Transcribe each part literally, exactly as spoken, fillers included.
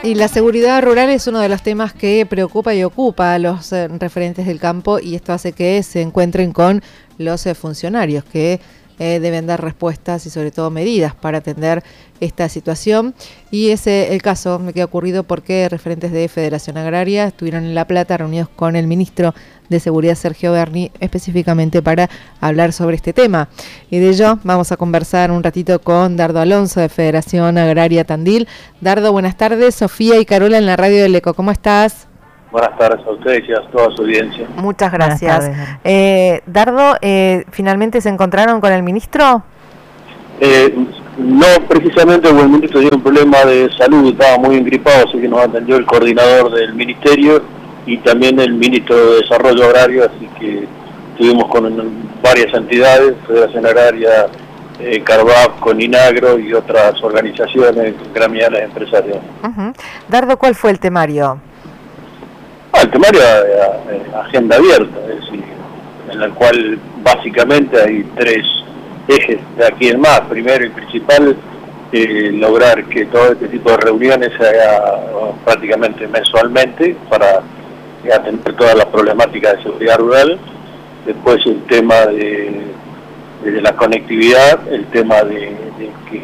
Y la seguridad rural es uno de los temas que preocupa y ocupa a los eh, referentes del campo, y esto hace que se encuentren con los eh, funcionarios que eh, deben dar respuestas y sobre todo medidas para atender esta situación. Y ese el caso que ha ocurrido porque referentes de Federación Agraria estuvieron en La Plata reunidos con el ministro de Seguridad, Sergio Berni, específicamente para hablar sobre este tema. Y de ello vamos a conversar un ratito con Dardo Alonso de Federación Agraria Tandil. Dardo, buenas tardes. Sofía y Carola en la radio del Eco. ¿Cómo estás? Buenas tardes a ustedes y a toda su audiencia. Muchas gracias. Eh, Dardo, eh, ¿finalmente se encontraron con el ministro? Eh, no precisamente, porque el ministro tiene un problema de salud, estaba muy engripado, así que nos atendió el coordinador del ministerio y también el ministro de Desarrollo Agrario, así que estuvimos con varias entidades, Federación Agraria, eh, Carvap, con Inagro y otras organizaciones gremiales empresariales. Uh-huh. Dardo, ¿cuál fue el temario? Ah, el temario de, de agenda abierta, es decir, en la cual básicamente hay tres ejes de aquí en más. Primero y principal, eh, lograr que todo este tipo de reuniones se haga prácticamente mensualmente para atender todas las problemáticas de seguridad rural. Después el tema de, de la conectividad, el tema de, de que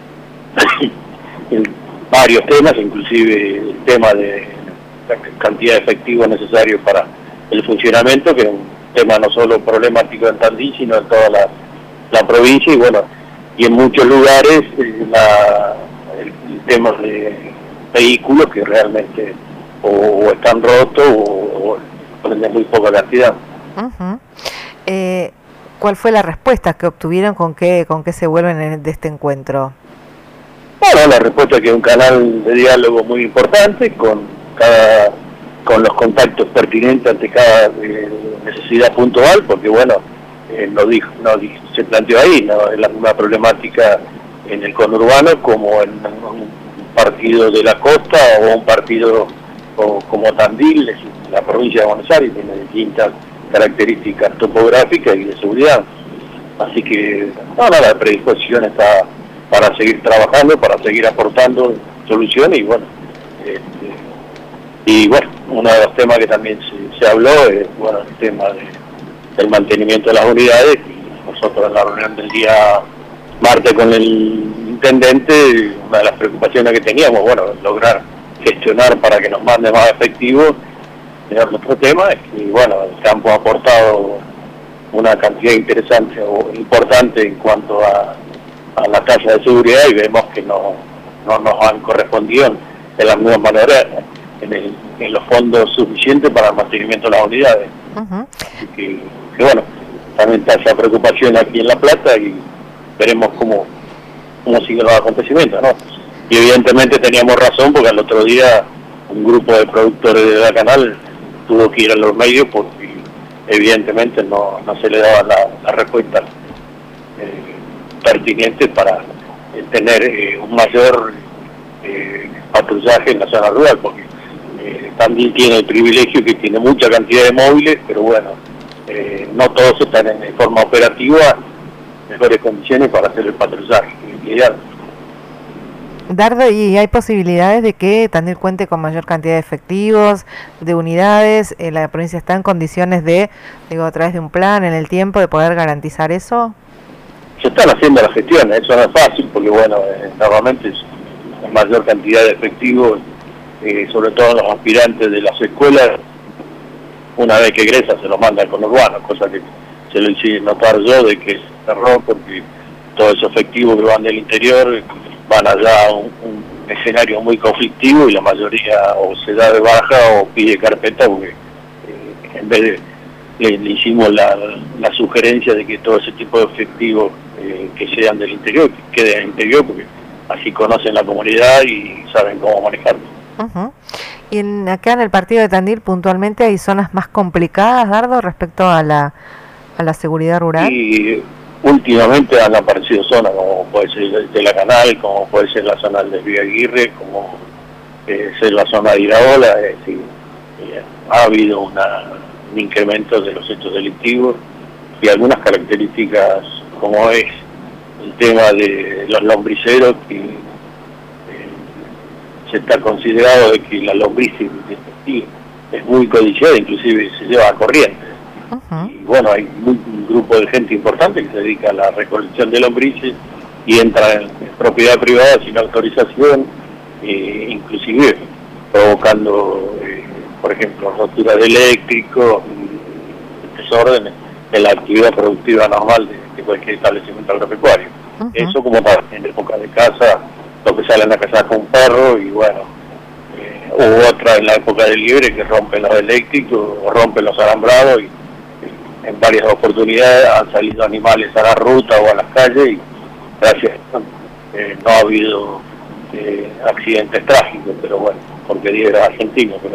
el, varios temas, inclusive el tema de la cantidad de efectivo necesario para el funcionamiento, que es un tema no solo problemático en Tandil, sino en toda la, la provincia, y bueno, y en muchos lugares eh, la, el, el tema de vehículos que realmente o, o están rotos o, o de muy poca cantidad. Uh-huh. eh, ¿Cuál fue la respuesta que obtuvieron? ¿Con qué, con qué se vuelven de este encuentro? Bueno, la respuesta es que es un canal de diálogo muy importante, con cada con los contactos pertinentes ante cada eh, necesidad puntual, porque bueno, eh, no dijo, no se planteó ahí, no es la misma problemática en el conurbano como en un partido de la costa o un partido o, como Tandil, es la provincia de Buenos Aires, tiene distintas características topográficas y de seguridad. Así que no, no, la predisposición está para seguir trabajando, para seguir aportando soluciones y bueno, este, y bueno, uno de los temas que también se, se habló es bueno, el tema de, del mantenimiento de las unidades. Y nosotros en la reunión del día martes con el intendente, una de las preocupaciones que teníamos, bueno, lograr gestionar para que nos mande más efectivo. Era otro tema, es que bueno, el campo ha aportado una cantidad interesante o importante en cuanto a, a la tasa de seguridad y vemos que no, no nos han correspondido de la misma manera en, el, en los fondos suficientes para el mantenimiento de las unidades. Uh-huh. Así que, que bueno, también está esa preocupación aquí en La Plata y veremos cómo, cómo siguen los acontecimientos, ¿no? Y evidentemente teníamos razón porque al otro día un grupo de productores de la canal tuvo que ir a los medios porque evidentemente no, no se le daba la, la respuesta eh, pertinente para eh, tener eh, un mayor eh, patrullaje en la zona rural, porque eh, también tiene el privilegio que tiene mucha cantidad de móviles, pero bueno, eh, no todos están en forma operativa en mejores condiciones para hacer el patrullaje ideal. Dardo, ¿y hay posibilidades de que Tandil cuente con mayor cantidad de efectivos, de unidades? Eh, ¿La provincia está en condiciones de, digo, a través de un plan en el tiempo, de poder garantizar eso? Se están haciendo las gestiones, eso no es fácil, porque bueno, eh, normalmente es la mayor cantidad de efectivos, eh, sobre todo los aspirantes de las escuelas, una vez que egresan se los manda al conurbano, cosa que se lo hice notar yo de que es error, porque todos esos efectivos que van del interior van allá a un, un escenario muy conflictivo y la mayoría o se da de baja o pide carpeta porque eh, en vez de le, le hicimos la, la sugerencia de que todo ese tipo de efectivos eh, que sean del interior, que queden en el interior porque así conocen la comunidad y saben cómo manejarlo. Uh-huh. Y en, acá en el partido de Tandil puntualmente hay zonas más complicadas, Dardo, respecto a la, a la seguridad rural. Y últimamente han aparecido zonas como puede ser de la Canal, como puede ser la zona de Villa Aguirre, como puede ser la zona de Iraola, es decir, eh, ha habido una, un incremento de los hechos delictivos y algunas características como es el tema de los lombriceros que eh, se está considerado de que la lombriz es muy codiciada, inclusive se lleva a corriente. Uh-huh. Y bueno, hay muy, un grupo de gente importante que se dedica a la recolección de lombrices y entra en, en propiedad privada sin autorización, eh, inclusive provocando, eh, por ejemplo, roturas de eléctrico, desórdenes en la actividad productiva normal de, de cualquier establecimiento agropecuario. Uh-huh. Eso como para en época de caza, lo que salen a cazar con un perro, y bueno, eh, hubo otra en la época del liebre que rompen los eléctricos, rompen los alambrados, y eh, en varias oportunidades han salido animales a la ruta o a las calles, y gracias a eso eh, no ha habido eh, accidentes trágicos, pero bueno, porque liebre es argentino, pero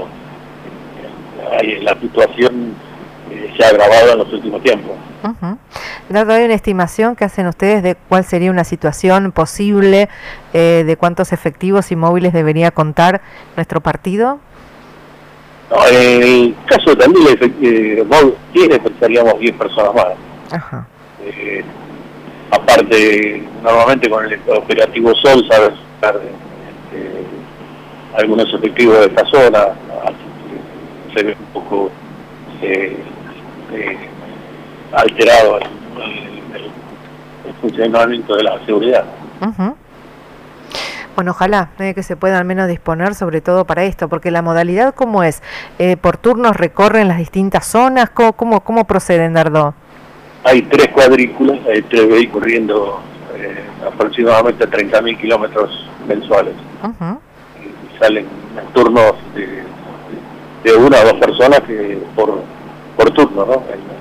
eh, hay, la situación eh, se ha agravado en los últimos tiempos. Uh-huh. ¿Hay una estimación que hacen ustedes de cuál sería una situación posible, eh, de cuántos efectivos y móviles debería contar nuestro partido? No, en el caso de Tandil, eh, tiene, pensaríamos diez personas más. Ajá. Eh, aparte, normalmente con el operativo Sol, sabes, eh, algunos efectivos de esta zona, así que se ve un poco eh, eh, alterado el, el, el funcionamiento de la seguridad. Uh-huh. Bueno, ojalá eh, que se pueda al menos disponer sobre todo para esto, porque la modalidad, ¿cómo es? Eh, ¿Por turnos recorren las distintas zonas? ¿Cómo, cómo, cómo proceden, Dardo? Hay tres cuadrículas, hay tres vehículos corriendo eh, aproximadamente treinta mil kilómetros mensuales. Uh-huh. Y salen en turnos de, de una o dos personas que por, por turno, ¿no?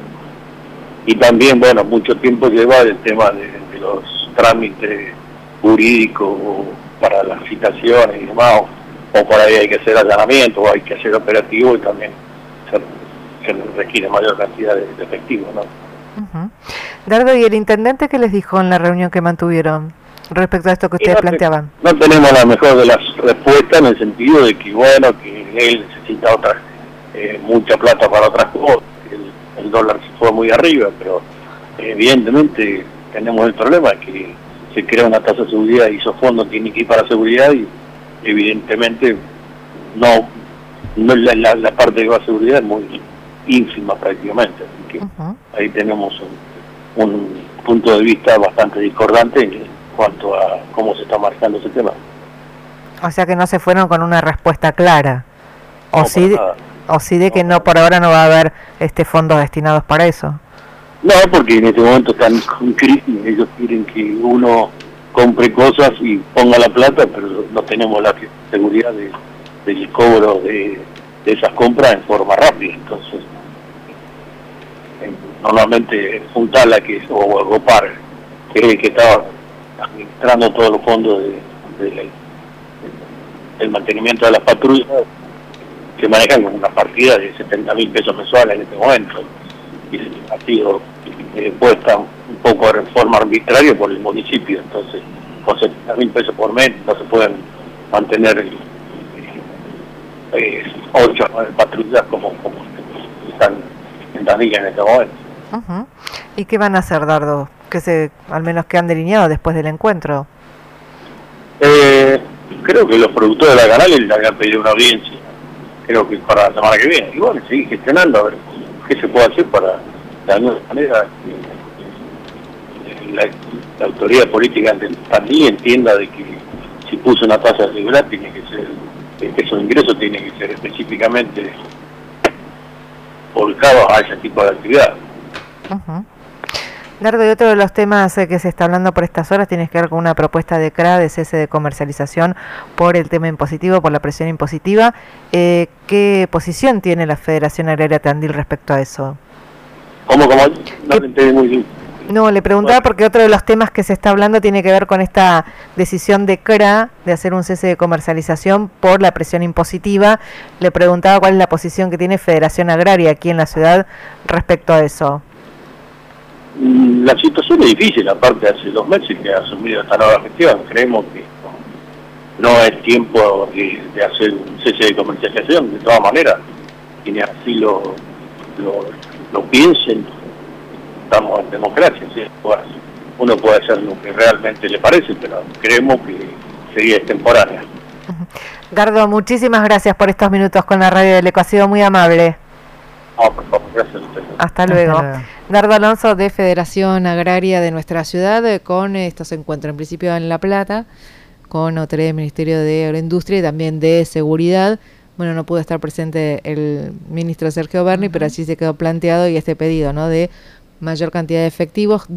Y también, bueno, mucho tiempo lleva el tema de, de los trámites jurídicos para las citaciones y demás, o, o por ahí hay que hacer allanamiento, o hay que hacer operativo, y también se, se requiere mayor cantidad de, de efectivo, ¿no? Uh-huh. Dardo, ¿y el intendente qué les dijo en la reunión que mantuvieron respecto a esto que ustedes no planteaban? No tenemos la mejor de las respuestas, en el sentido de que, bueno, que él necesita otra, eh, mucha plata para otras cosas, el, el dólar se fue muy arriba, pero eh, evidentemente tenemos el problema que se crea una tasa de seguridad y esos fondos tienen que ir para seguridad, y evidentemente no, no la, la, la parte de la seguridad es muy ínfima prácticamente, así que uh-huh. ahí tenemos un, un punto de vista bastante discordante en cuanto a cómo se está marcando ese tema. O sea que no se fueron con una respuesta clara, o no, sí, o sí de que no, por ahora no va a haber este fondos destinados para eso. No, porque en este momento están con crisis, ellos quieren que uno compre cosas y ponga la plata, pero no tenemos la seguridad de, del cobro de, de esas compras en forma rápida. Entonces, eh, normalmente Juntala, que es, o Gopar, que es el que estaba administrando todos los fondos de, de la, del mantenimiento de las patrullas, se manejan con una partida de setenta mil pesos mensuales en este momento, y ha sido eh, puesta un poco de forma arbitraria por el municipio. Entonces con setenta mil pesos por mes no se pueden mantener eh, eh, ocho o nueve patrullas como, como están en Danilla en este momento. Uh-huh. ¿Y qué van a hacer, Dardo? Que se, al menos que han delineado después del encuentro. Eh, creo que los productores de la canal le habían pedido una audiencia, creo que para la semana que viene, y bueno, seguir gestionando a ver qué se puede hacer para, de alguna manera, que la, la autoridad política también entienda de que si puso una tasa de seguridad tiene que ser, que esos ingresos tienen que ser específicamente volcados a ese tipo de actividad. Uh-huh. Dardo, y otro de los temas eh, que se está hablando por estas horas tiene que ver con una propuesta de C R A de cese de comercialización por el tema impositivo, por la presión impositiva. Eh, ¿Qué posición tiene la Federación Agraria Tandil respecto a eso? ¿Cómo, cómo? No te entendí muy bien. No, le preguntaba porque otro de los temas que se está hablando tiene que ver con esta decisión de C R A de hacer un cese de comercialización por la presión impositiva. Le preguntaba cuál es la posición que tiene Federación Agraria aquí en la ciudad respecto a eso. La situación es difícil, aparte hace dos meses que ha asumido esta nueva gestión. Creemos que no es tiempo de, de hacer un cese de comercialización, de todas maneras, quienes así lo, lo, lo piensen, estamos en democracia, ¿sí? Uno puede hacer lo que realmente le parece, pero creemos que sería extemporánea. Gardo, muchísimas gracias por estos minutos con la radio del Eco, ha sido muy amable. No, por favor, gracias a ustedes. Hasta luego. Hasta luego. Gardo Alonso de Federación Agraria de nuestra ciudad, con estos encuentros en principio en La Plata, con autoridad del Ministerio de Agroindustria y también de Seguridad. Bueno, no pudo estar presente el ministro Sergio Berni, uh-huh. pero así se quedó planteado y este pedido, ¿no?, de mayor cantidad de efectivos.